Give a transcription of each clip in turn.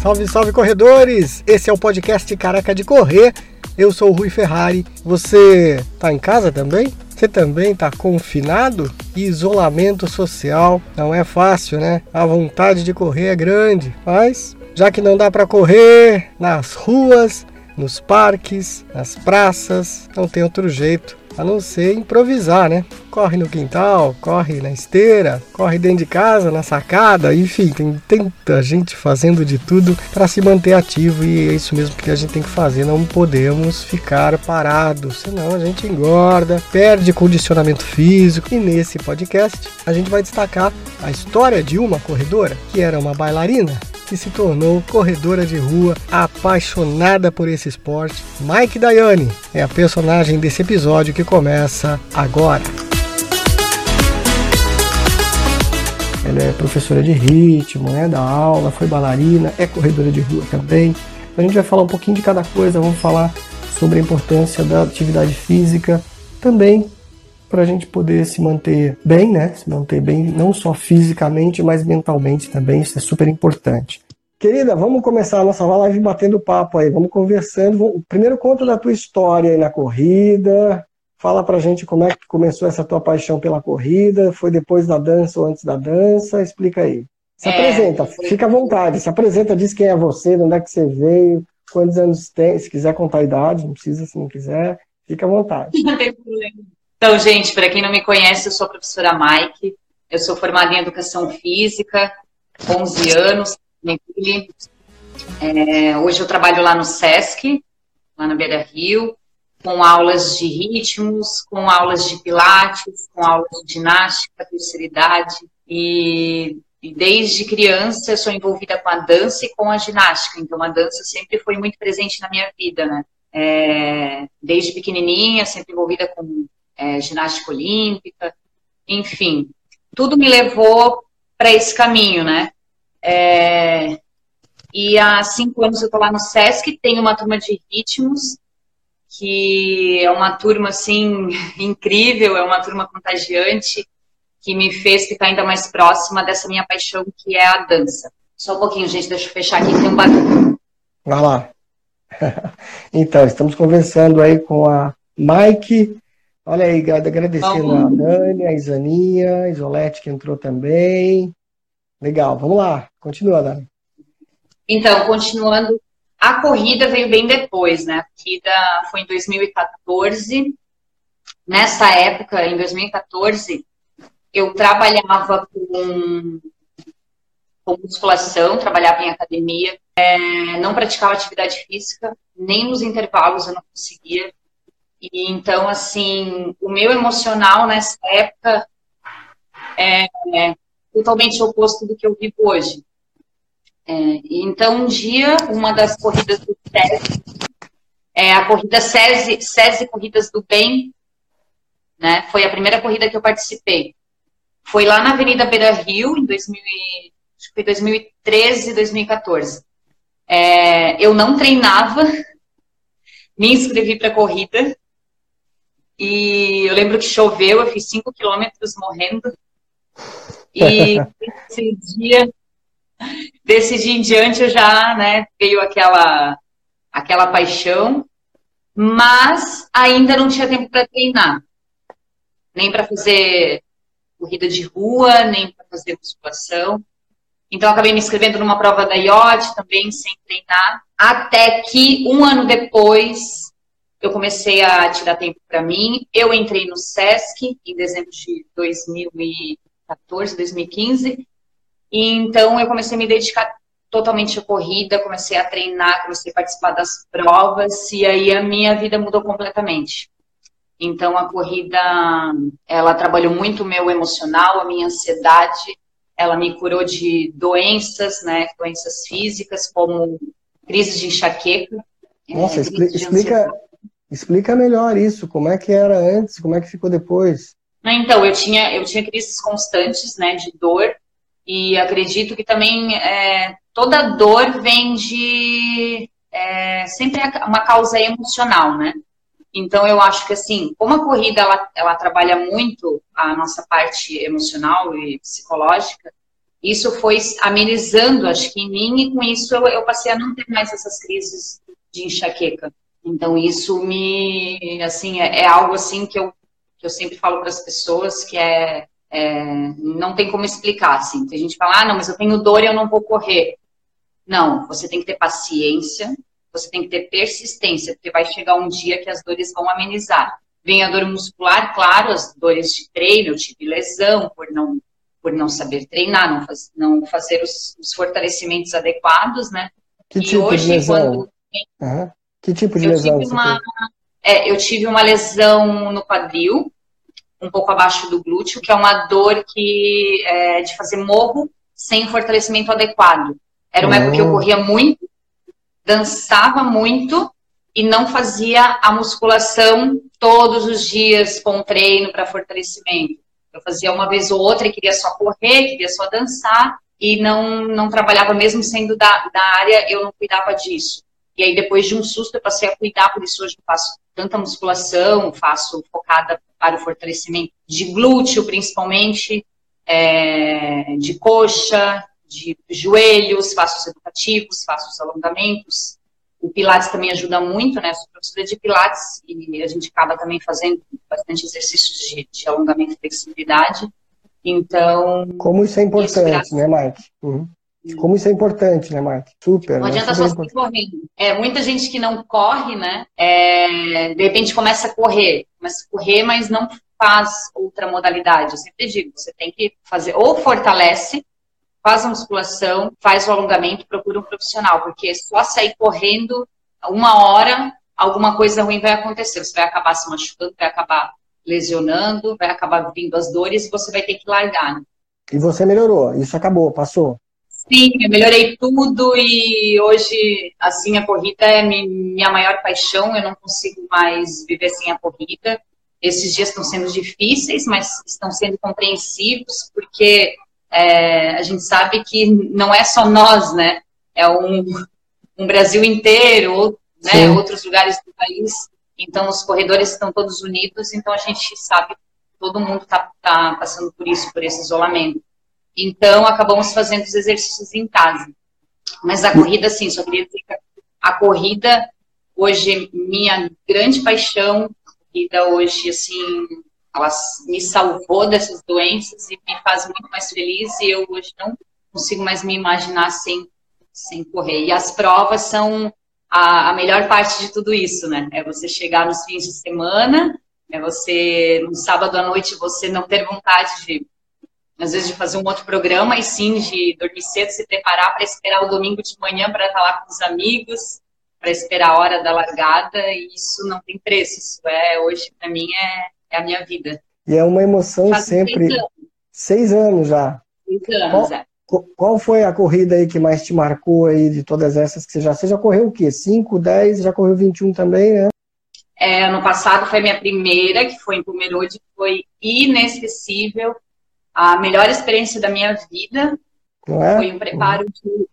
Salve, salve corredores! Esse é o podcast Careca de Correr. Eu sou o Rui Ferrari. Você tá em casa também? Você também tá confinado? Isolamento social não é fácil, né? A vontade de correr é grande, mas já que não dá para correr nas ruas, nos parques, nas praças, não tem outro jeito a não ser improvisar, né? Corre no quintal, corre na esteira, corre dentro de casa, na sacada, enfim, tem tanta gente fazendo de tudo para se manter ativo e é isso mesmo que a gente tem que fazer, não podemos ficar parados, senão a gente engorda, perde condicionamento físico. E nesse podcast a gente vai destacar a história de uma corredora que era uma bailarina, que se tornou corredora de rua, apaixonada por esse esporte. Mike Daiane é a personagem desse episódio que começa agora. Ela é professora de ritmo, dá aula, foi bailarina, é corredora de rua também. A gente vai falar um pouquinho de cada coisa, vamos falar sobre a importância da atividade física, também para a gente poder se manter bem, Se manter bem não só fisicamente, mas mentalmente também, isso é super importante. Querida, vamos começar a nossa live batendo papo aí, vamos conversando. Primeiro conta da tua história aí na corrida, fala pra gente como é que começou essa tua paixão pela corrida, foi depois da dança ou antes da dança, explica aí. Se apresenta, fica à vontade, se apresenta, diz quem é você, de onde é que você veio, quantos anos tem, se quiser contar a idade, não precisa se não quiser, fica à vontade. Não tem problema. Então, gente, para quem não me conhece, eu sou a professora Mike, eu sou formada em Educação Física, 11 anos. Hoje eu trabalho lá no Sesc, lá na Beira Rio, com aulas de ritmos, com aulas de pilates, com aulas de ginástica, terceira idade. E desde criança eu sou envolvida com a dança e com a ginástica, então a dança sempre foi muito presente na minha vida, Desde pequenininha, sempre envolvida com ginástica olímpica, enfim, tudo me levou para esse caminho, E há 5 anos eu estou lá no Sesc, tenho uma turma de ritmos, que é uma turma, assim, incrível, é uma turma contagiante, que me fez ficar ainda mais próxima dessa minha paixão, que é a dança. Só um pouquinho, gente, deixa eu fechar aqui, tem um barulho. Vai lá. Então, estamos conversando aí com a Mike. Olha aí, agradecendo a Dani, a Isaninha, a Isolete que entrou também. Legal, vamos lá, continua, Dani. Então, continuando, a corrida veio bem depois, A corrida foi em 2014. Nessa época, em 2014, eu trabalhava com musculação, trabalhava em academia, não praticava atividade física, nem nos intervalos eu não conseguia. E então, assim, o meu emocional nessa época é totalmente oposto do que eu vivo hoje. Então, um dia, uma das corridas do SESI, a corrida SESI Corridas do Bem, foi a primeira corrida que eu participei. Foi lá na Avenida Beira Rio, em 2013, 2014. Eu não treinava, me inscrevi para a corrida, e eu lembro que choveu, eu fiz 5 quilômetros morrendo, e desse dia em diante eu já, veio aquela paixão, mas ainda não tinha tempo para treinar, nem para fazer corrida de rua, nem para fazer musculação. Então, eu acabei me inscrevendo numa prova da IOT também, sem treinar, até que 1 ano depois eu comecei a tirar tempo para mim. Eu entrei no Sesc em dezembro de 2014, 2015, e então eu comecei a me dedicar totalmente à corrida, comecei a treinar, comecei a participar das provas, e aí a minha vida mudou completamente. Então, a corrida, ela trabalhou muito o meu emocional, a minha ansiedade, ela me curou de doenças, doenças físicas, como crise de enxaqueca. Nossa, explica melhor isso, como é que era antes, como é que ficou depois? Então, eu tinha crises constantes, de dor, e acredito que também toda dor vem de sempre uma causa emocional, Então, eu acho que, assim, como a corrida, ela trabalha muito a nossa parte emocional e psicológica, isso foi amenizando, acho que em mim, e com isso eu passei a não ter mais essas crises de enxaqueca. Então, isso assim, é algo assim que eu sempre falo para as pessoas, que não tem como explicar, assim. Tem gente que fala, não, mas eu tenho dor e eu não vou correr. Não, você tem que ter paciência, você tem que ter persistência, porque vai chegar um dia que as dores vão amenizar. Vem a dor muscular, claro, as dores de treino, eu tive lesão por não saber treinar, não fazer os fortalecimentos adequados, né? Que tipo de lesão? Que tipo de lesão você teve? Eu tive uma lesão no quadril, um pouco abaixo do glúteo, que é uma dor de fazer morro sem fortalecimento adequado. Era uma época que eu corria muito, dançava muito e não fazia a musculação todos os dias com treino para fortalecimento. Eu fazia uma vez ou outra e queria só correr, queria só dançar e não trabalhava, mesmo sendo da área, eu não cuidava disso. E aí, depois de um susto, eu passei a cuidar, por isso hoje eu faço tanta musculação, faço focada para o fortalecimento de glúteo, principalmente, de coxa, de joelhos, faço os educativos, faço os alongamentos. O Pilates também ajuda muito, né? Sou professora de Pilates e a gente acaba também fazendo bastante exercícios de alongamento e flexibilidade. Então... Como isso é importante, né, Mike? Como isso é importante, né, Mike? Super. Não adianta só sair correndo. Muita gente que não corre, né? De repente começa a correr, mas não faz outra modalidade. Eu sempre digo, você tem que fazer, ou fortalece, faz a musculação, faz o alongamento, procura um profissional, porque só sair correndo 1 hora, alguma coisa ruim vai acontecer. Você vai acabar se machucando, vai acabar lesionando, vai acabar vindo as dores e você vai ter que largar. Né? E você melhorou, isso acabou, passou. Sim, eu melhorei tudo e hoje, assim, a corrida é minha maior paixão, eu não consigo mais viver sem a corrida. Esses dias estão sendo difíceis, mas estão sendo compreensivos, porque a gente sabe que não é só nós, né? É um Brasil inteiro, né? Outros lugares do país. Então, os corredores estão todos unidos, então a gente sabe que todo mundo está passando por isso, por esse isolamento. Então, acabamos fazendo os exercícios em casa. Mas a corrida, sim, só queria dizer que a corrida, hoje, minha grande paixão, a corrida hoje, assim, ela me salvou dessas doenças e me faz muito mais feliz e eu hoje não consigo mais me imaginar sem correr. E as provas são a melhor parte de tudo isso, né? É você chegar nos fins de semana, é você, no sábado à noite, você não ter vontade de, às vezes, de fazer um outro programa, e sim de dormir cedo, se preparar para esperar o domingo de manhã para estar lá com os amigos, para esperar a hora da largada, e isso não tem preço. Isso hoje, para mim, é a minha vida. E é uma emoção sempre. 6 anos já. 6 anos, Qual foi a corrida aí que mais te marcou aí de todas essas que você já correu o quê? 5, 10, já correu 21 também, né? Ano passado foi a minha primeira, que foi em Pomerode, que foi inesquecível. A melhor experiência da minha vida. Não é? Foi um preparo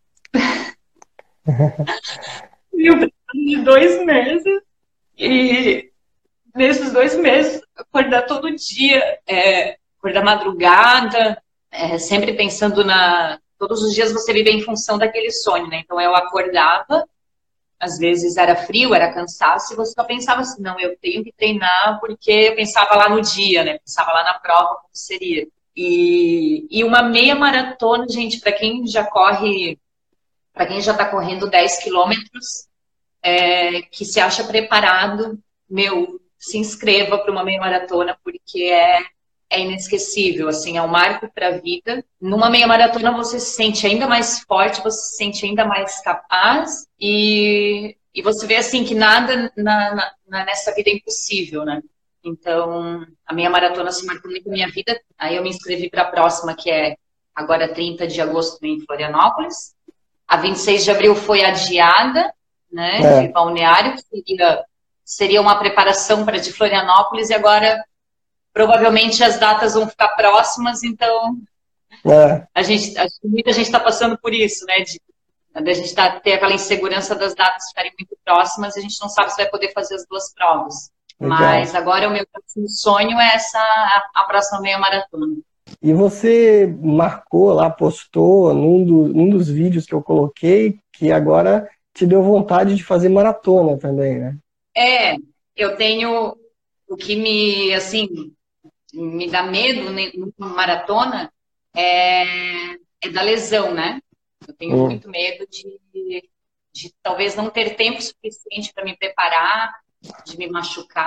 de 2 meses. E nesses 2 meses, acordar todo dia, acordar madrugada, sempre pensando todos os dias você vive em função daquele sonho, né? Então eu acordava, às vezes era frio, era cansaço, e você só pensava assim, não, eu tenho que treinar, porque eu pensava lá no dia, né? Pensava lá na prova, como seria. E uma meia maratona, gente, para quem já corre, para quem já está correndo 10 quilômetros, que se acha preparado, se inscreva para uma meia maratona, porque é inesquecível, assim, é um marco para a vida. Numa meia maratona você se sente ainda mais forte, você se sente ainda mais capaz e você vê, assim, que nada nessa vida é impossível, né? Então, a meia maratona se marcou muito na minha vida. Aí eu me inscrevi para a próxima, que é agora 30 de agosto em Florianópolis. A 26 de abril foi adiada, né, de Balneário, que seria uma preparação para de Florianópolis, e agora provavelmente as datas vão ficar próximas, então acho que muita gente está passando por isso, né? A gente ter aquela insegurança das datas ficarem muito próximas, a gente não sabe se vai poder fazer as 2 provas. Legal. Mas agora o meu próximo sonho é a próxima meia maratona. E você marcou lá, postou num dos vídeos que eu coloquei, que agora te deu vontade de fazer maratona também, né? É, eu tenho o que me, assim, me dá medo né, numa maratona é, é da lesão, né? Eu tenho Hum. muito medo de talvez não ter tempo suficiente para me preparar, de me machucar,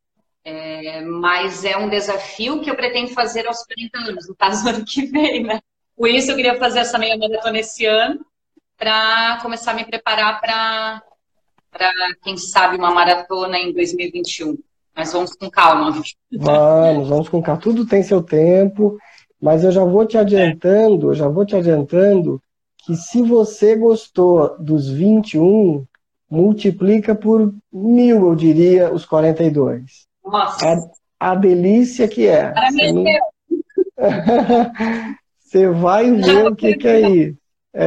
mas é um desafio que eu pretendo fazer aos 40 anos, no caso, ano que vem, né? Por isso eu queria fazer essa meia maratona esse ano, para começar a me preparar para, quem sabe, uma maratona em 2021. Mas vamos com calma. Vamos com calma. Tudo tem seu tempo, mas eu já vou te adiantando que se você gostou dos 21, multiplica por 1000, eu diria, os 42. Nossa, A delícia que é. Você parabéns, não... Você vai já ver vou o que que é perguntar. isso.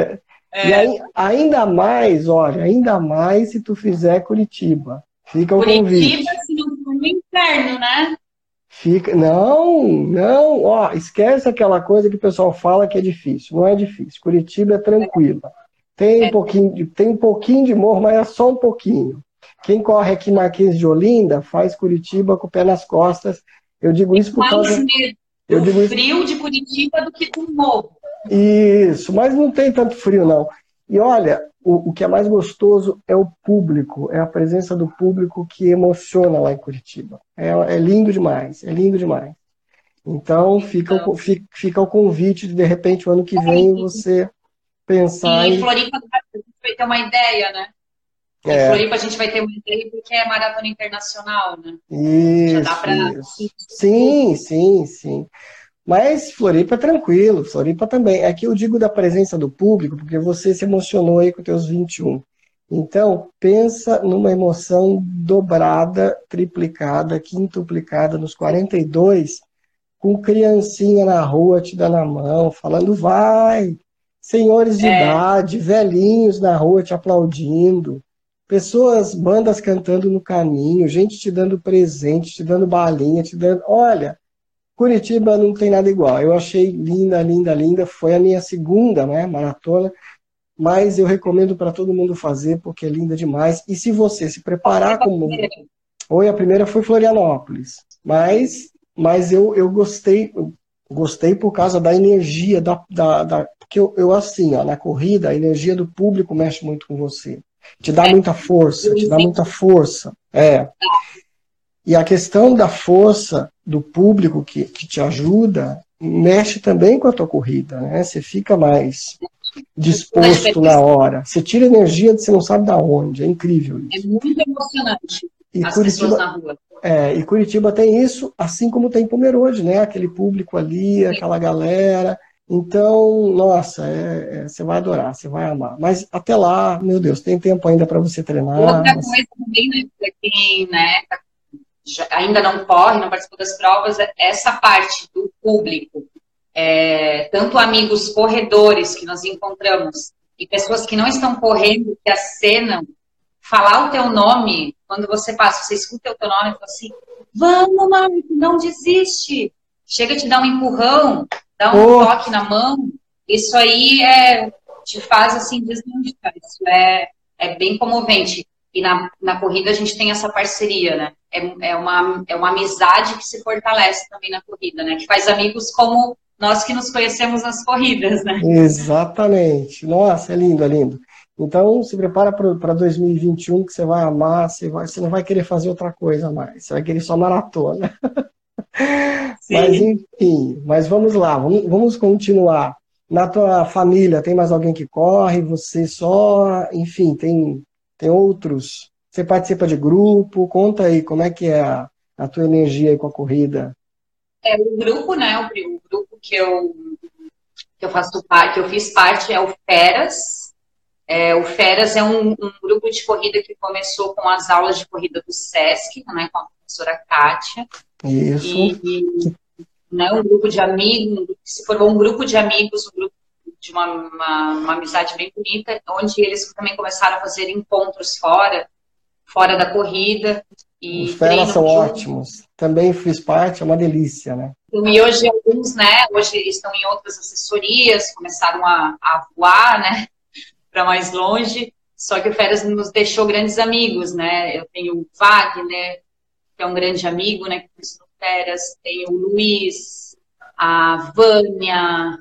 E É, aí, ainda mais, olha, ainda mais se tu fizer Curitiba. Fica o Curitiba, convite. se não for no inferno, né? Fica, não, não, ó, esquece aquela coisa que o pessoal fala que é difícil. Não é difícil. Curitiba é tranquila. Tem um pouquinho de morro, mas é só um pouquinho. Quem corre aqui Marquês de Olinda faz Curitiba com o pé nas costas. Eu digo isso por Mais causa, medo eu do digo isso, frio de Curitiba do que do morro. isso, mas não tem tanto frio não. E olha, o que é mais gostoso é o público, é a presença do público que emociona lá em Curitiba. É lindo demais, é lindo demais. Então, Então, fica o convite de repente, o ano que vem, você pensar em em. Floripa a gente vai ter uma ideia, né? Em É, Floripa a gente vai ter uma ideia porque é maratona internacional, né? Já dá isso, para. isso. Sim, sim, sim. Mas Floripa é tranquilo, Floripa também. Aqui eu digo da presença do público, porque você se emocionou aí com teus 21. Então, pensa numa emoção dobrada, triplicada, quintuplicada nos 42, com criancinha na rua te dando a mão, falando vai, senhores de É, idade, velhinhos na rua te aplaudindo, pessoas, bandas cantando no caminho, gente te dando presente, te dando balinha, te dando. Olha, Curitiba não tem nada igual. Eu achei linda, linda, linda. Foi a minha segunda, né, maratona, mas eu recomendo para todo mundo fazer porque é linda demais. E se você se qual foi preparar a como. primeira? Oi, a primeira foi Florianópolis, mas eu gostei por causa da energia, porque eu assim, ó, na corrida, a energia do público mexe muito com você. Te dá muita força, Eu te dá muita entendi. força. É. E a questão da força do público que te ajuda mexe também com a tua corrida, né? Você fica mais Toda a disposto na diferença. hora. Você tira energia de você não sabe da onde. É incrível É isso. muito emocionante E as pessoas Curitiba, na rua. e Curitiba tem isso, assim como tem Pomerode, né? Aquele público ali, aquela galera. Então, nossa, você vai adorar, você vai amar. Mas até lá, meu Deus, tem tempo ainda para você treinar. Outra coisa também, né, para quem, né, ainda não corre, não participou das provas, é essa parte do público. Tanto amigos corredores que nós encontramos e pessoas que não estão correndo, que acenam, falar o teu nome, quando você passa, você escuta o teu nome e fala assim, vamos, Marco, não desiste. Chega a te dar um empurrão, dá um Oh, toque na mão, isso aí te faz assim deslanchar, isso é bem comovente. E na corrida a gente tem essa parceria, né? É uma amizade que se fortalece também na corrida, né? Que faz amigos como nós que nos conhecemos nas corridas, né? exatamente. Nossa, é lindo, é lindo. Então, se prepara para 2021 que você vai amar, você não vai querer fazer outra coisa mais. Você vai querer só maratona. Mas, Sim. enfim, mas vamos lá, vamos continuar. Na tua família, tem mais alguém que corre? Você só? Enfim, tem outros? Você participa de grupo? Conta aí, como é que é a tua energia aí com a corrida? O grupo, né? O grupo que eu faço parte, que eu fiz parte é o Feras. O Feras é um grupo de corrida que começou com as aulas de corrida do Sesc, né, com a professora Kátia. Isso. E né, um grupo de amigos, se formou um grupo de amigos, um grupo de uma amizade bem bonita, onde eles também começaram a fazer encontros fora da corrida. Os e feras treinam são juntos. ótimos. Também fiz parte, é uma delícia, né? E hoje alguns, né, hoje estão em outras assessorias, começaram a voar, né, para mais longe. Só que o Feras nos deixou grandes amigos, né? Eu tenho o Wagner, que é um grande amigo, né, que conheci no Feras, tenho o Luiz, a Vânia,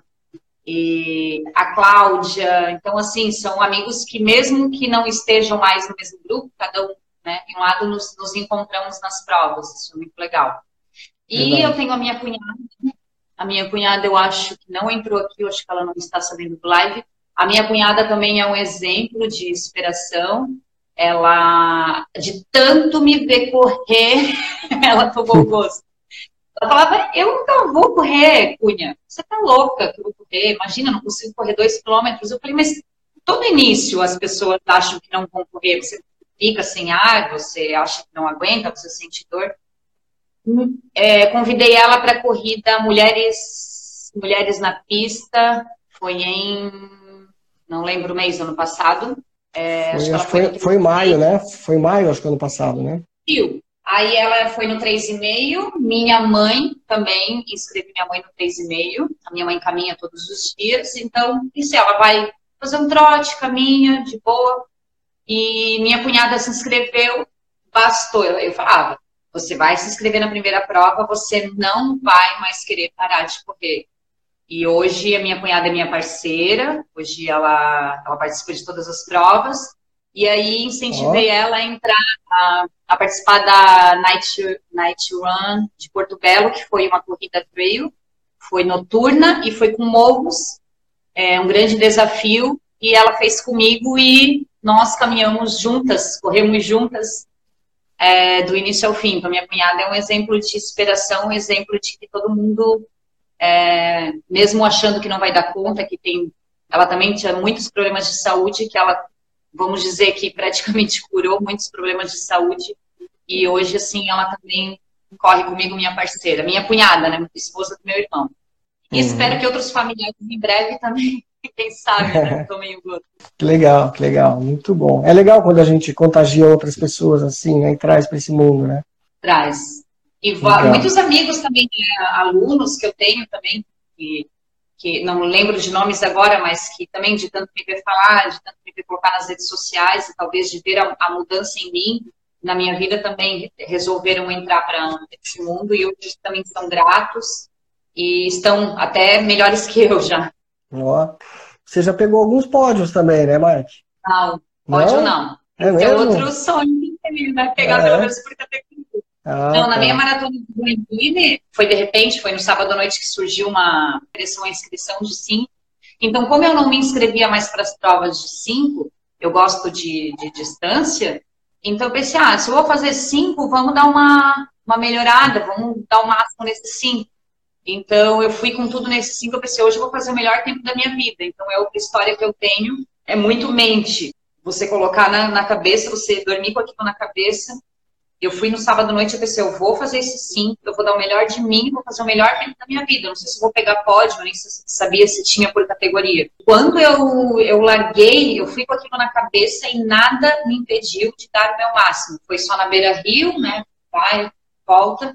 e a Cláudia. Então, assim, são amigos que mesmo que não estejam mais no mesmo grupo, cada um, né, em um lado nos encontramos nas provas. Isso é muito legal. E eu Verdade. tenho a minha cunhada. A minha cunhada, eu acho que não entrou aqui, eu acho que ela não está sabendo do live. A minha cunhada também é um exemplo de inspiração. Ela, de tanto me ver correr, ela tomou gosto. Ela falava, eu nunca vou correr, Cunha. Você tá louca que eu vou correr? Imagina, eu não consigo correr 2 quilômetros. Eu falei, mas todo início as pessoas acham que não vão correr. Você fica sem ar, você acha que não aguenta, você sente dor. Convidei ela para a corrida Mulheres na Pista. Foi em, não lembro o mês, ano passado. Acho que Acho ela que foi no foi em maio, né? Foi em maio, acho que ano passado, né? Brasil. Aí ela foi no 3,5. Minha mãe também, inscrevi minha mãe no 3,5. A minha mãe caminha todos os dias. Então, isso, ela vai fazer um trote, caminha, de boa. E minha cunhada se inscreveu, bastou. Eu falava, você vai se inscrever na primeira prova, você não vai mais querer parar de correr. E hoje a minha cunhada é minha parceira, hoje ela participa de todas as provas. E aí incentivei Ó, ela a entrar, a participar da Night Run de Porto Belo, que foi uma corrida trail, foi noturna e foi com morros, um grande desafio. E ela fez comigo e nós caminhamos juntas, corremos juntas, do início ao fim. Então, minha cunhada é um exemplo de inspiração, um exemplo de que todo mundo, mesmo achando que não vai dar conta, que tem... Ela também tinha muitos problemas de saúde, que ela, vamos dizer que praticamente curou muitos problemas de saúde. E hoje, assim, ela também corre comigo, minha parceira, minha cunhada, né, esposa do meu irmão. E espero uhum. que outros familiares em breve também, quem sabe, né, tomem o gosto. Que legal, muito bom. É legal quando a gente contagia outras pessoas assim, né, e traz para esse mundo, né? Traz. E Legal. muitos amigos também, né, alunos que eu tenho também, que não lembro de nomes agora, mas que também de tanto me ver falar, de tanto me ver colocar nas redes sociais, e talvez de ver a mudança em mim, na minha vida também resolveram entrar para esse mundo e hoje também são gratos e estão até melhores que eu já. Ó, você já pegou alguns pódios também, né, Mike? Não, pódio Não? não. É Esse é outro mesmo? sonho que tem, né? Pegar Ah, pelo é? menos por categoria. Ah, Não, na minha tá. maratona de Joinville, foi de repente, foi no sábado à noite que surgiu uma inscrição de 5. Então, como eu não me inscrevia mais para as provas de 5, eu gosto de distância, então eu pensei, se eu vou fazer 5, vamos dar uma melhorada, vamos dar o máximo nesses 5. Então, eu fui com tudo nesses 5, eu pensei, hoje eu vou fazer o melhor tempo da minha vida. Então, é outra história que eu tenho, é muito mente. Você colocar na cabeça, você dormir com aquilo na cabeça. Eu fui no sábado à noite, eu pensei, eu vou fazer esse 5, eu vou dar o melhor de mim, vou fazer o melhor tempo da minha vida. Eu não sei se eu vou pegar pódio, nem se sabia se tinha por categoria. Quando eu larguei, eu fui com aquilo na cabeça e nada me impediu de dar o meu máximo. Foi só na beira-rio, né? Vai, volta.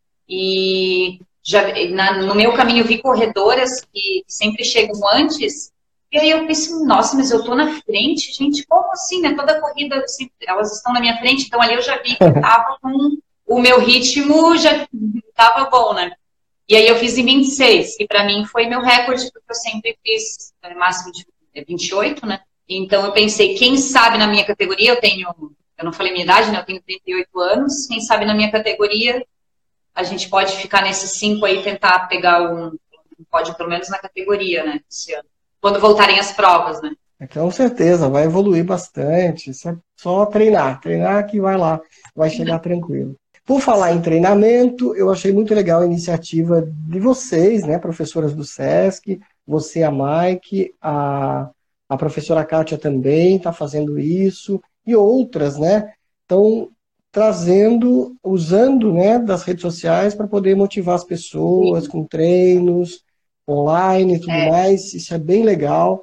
E já, no meu caminho eu vi corredoras que sempre chegam antes. E aí eu pensei, nossa, mas eu tô na frente, gente, como assim, né? Toda corrida, assim, elas estão na minha frente, então ali eu já vi que eu tava com o meu ritmo, já tava bom, né? E aí eu fiz em 26, que para mim foi meu recorde, porque eu sempre fiz máximo de 28, né? Então eu pensei, quem sabe na minha categoria, eu não falei minha idade, né? Eu tenho 38 anos, quem sabe na minha categoria a gente pode ficar nesses 5 aí, tentar pegar um pódio, pelo menos na categoria, né? Esse ano. Quando voltarem as provas, né? Com certeza, vai evoluir bastante. Isso é só treinar. Treinar que vai lá, vai chegar tranquilo. Por falar em treinamento, eu achei muito legal a iniciativa de vocês, né, professoras do SESC, você, a Mike, a professora Kátia também está fazendo isso, e outras, né, estão trazendo, usando, né, das redes sociais para poder motivar as pessoas Sim. com treinos online e tudo mais. Isso é bem legal.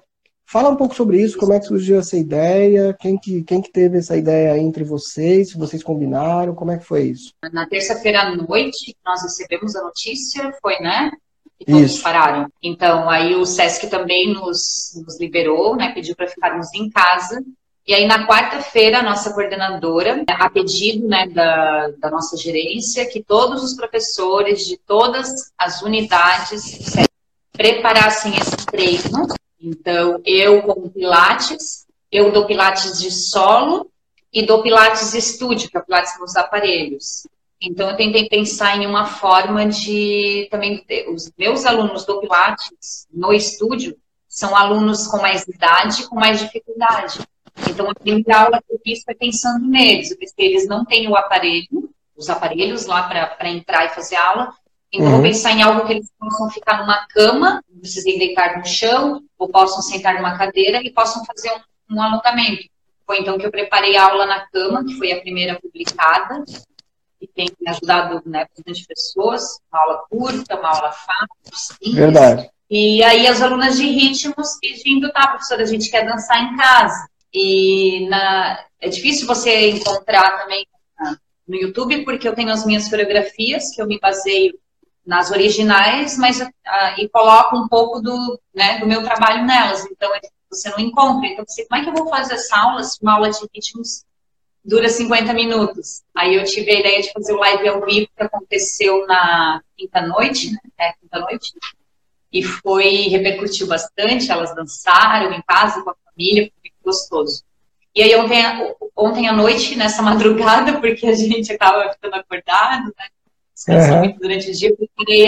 Fala um pouco sobre isso, como é que surgiu essa ideia, quem que teve essa ideia aí entre vocês, se vocês combinaram, como é que foi isso? Na terça-feira à noite, nós recebemos a notícia, foi, né? Que todos pararam. Então, aí o SESC também nos liberou, né? Pediu para ficarmos em casa. E aí, na quarta-feira, a nossa coordenadora, a pedido, né, da nossa gerência, que todos os professores de todas as unidades preparassem esse treino. Então, eu como Pilates, eu dou Pilates de solo e dou Pilates de estúdio, que é o Pilates nos aparelhos. Então, eu tentei pensar em uma forma de também os meus alunos do Pilates no estúdio são alunos com mais idade, com mais dificuldade. Então, a primeira aula que eu fiz foi pensando neles. Eu pensei, eles não têm o aparelho, os aparelhos lá para entrar e fazer aula. Então, vou pensar em algo que eles possam ficar numa cama, não precisem deitar no chão, ou possam sentar numa cadeira e possam fazer um alongamento. Foi então que eu preparei a aula na cama, que foi a primeira publicada, e tem ajudado, né, bastante pessoas, uma aula curta, uma aula fácil, simples. Verdade. E aí as alunas de ritmos pedindo, tá, professora, a gente quer dançar em casa. E é difícil você encontrar também no YouTube, porque eu tenho as minhas coreografias, que eu me baseio nas originais, mas e coloco um pouco do meu trabalho nelas. Então, você não encontra. Então, você, como é que eu vou fazer essa aula se uma aula de ritmos dura 50 minutos? Aí eu tive a ideia de fazer o live ao vivo, que aconteceu na quinta-noite, né? Quinta-noite. E repercutiu bastante, elas dançaram em casa com a família, foi muito gostoso. E aí ontem à noite, nessa madrugada, porque a gente acaba ficando acordado, né? Descansando muito durante o dia, eu preparei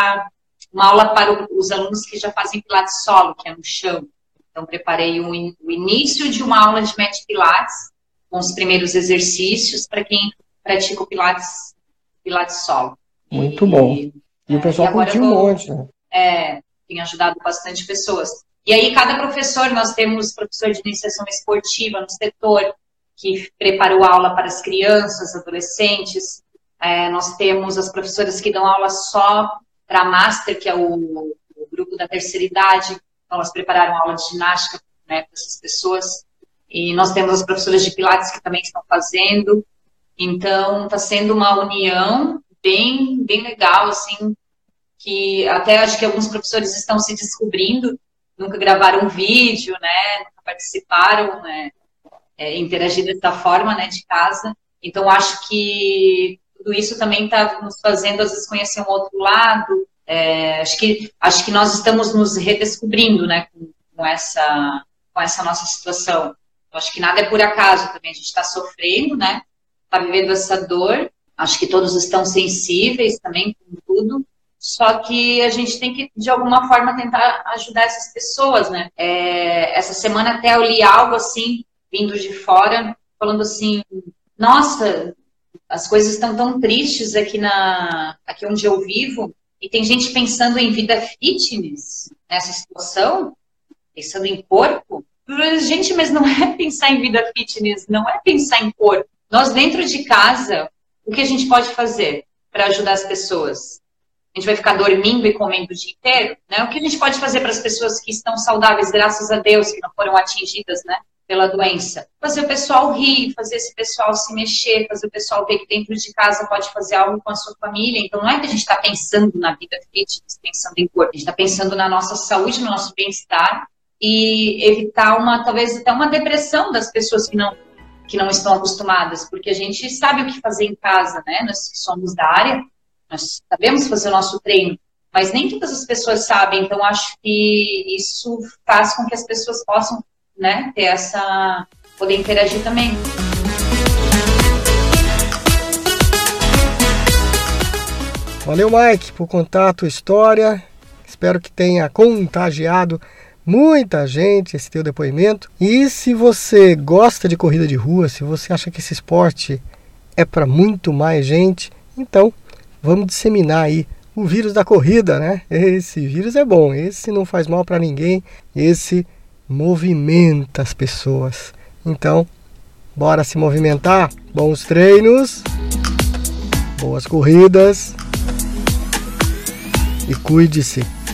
uma aula para os alunos que já fazem Pilates solo, que é no chão. Então, preparei o início de uma aula de Mat Pilates, com os primeiros exercícios, para quem pratica o Pilates solo. Muito bom. E o pessoal curtiu um monte, né? Tem ajudado bastante pessoas. E aí, cada professor, nós temos professor de iniciação esportiva no setor, que preparou aula para as crianças, adolescentes. Nós temos as professoras que dão aula só para Master, que é o grupo da terceira idade. Então, elas prepararam aula de ginástica, né, para essas pessoas. E nós temos as professoras de Pilates que também estão fazendo. Então, está sendo uma união bem, bem legal, assim, que até acho que alguns professores estão se descobrindo, nunca gravaram um vídeo, né, nunca participaram, né, interagir dessa forma, né, de casa. Então, acho que tudo isso também está nos fazendo, às vezes, conhecer um outro lado. Acho que nós estamos nos redescobrindo, né, com essa nossa situação. Eu acho que nada é por acaso também. A gente está sofrendo, né, está vivendo essa dor. Acho que todos estão sensíveis também com tudo. Só que a gente tem que, de alguma forma, tentar ajudar essas pessoas, né? Essa semana até eu li algo assim, vindo de fora, falando assim, nossa, as coisas estão tão tristes aqui onde eu vivo, e tem gente pensando em vida fitness nessa situação, pensando em corpo. Gente, mas não é pensar em vida fitness, não é pensar em corpo. Nós, dentro de casa, o que a gente pode fazer para ajudar as pessoas? A gente vai ficar dormindo e comendo o dia inteiro, né? O que a gente pode fazer para as pessoas que estão saudáveis, graças a Deus, que não foram atingidas, né, pela doença? Fazer o pessoal rir, fazer esse pessoal se mexer, fazer o pessoal ver que dentro de casa pode fazer algo com a sua família. Então, não é que a gente está pensando na vida fitness, pensando em corpo. A gente está pensando na nossa saúde, no nosso bem-estar e evitar talvez até uma depressão das pessoas que não estão acostumadas, porque a gente sabe o que fazer em casa, né? Nós que somos da área, nós sabemos fazer o nosso treino, mas nem todas as pessoas sabem. Então, acho que isso faz com que as pessoas possam, né, poder interagir também. Valeu, Mike, por contar a tua história. Espero que tenha contagiado muita gente esse teu depoimento. E se você gosta de corrida de rua, se você acha que esse esporte é para muito mais gente, então vamos disseminar aí o vírus da corrida, né? Esse vírus é bom, esse não faz mal para ninguém, esse movimenta as pessoas. Então, bora se movimentar. Bons treinos, boas corridas e cuide-se.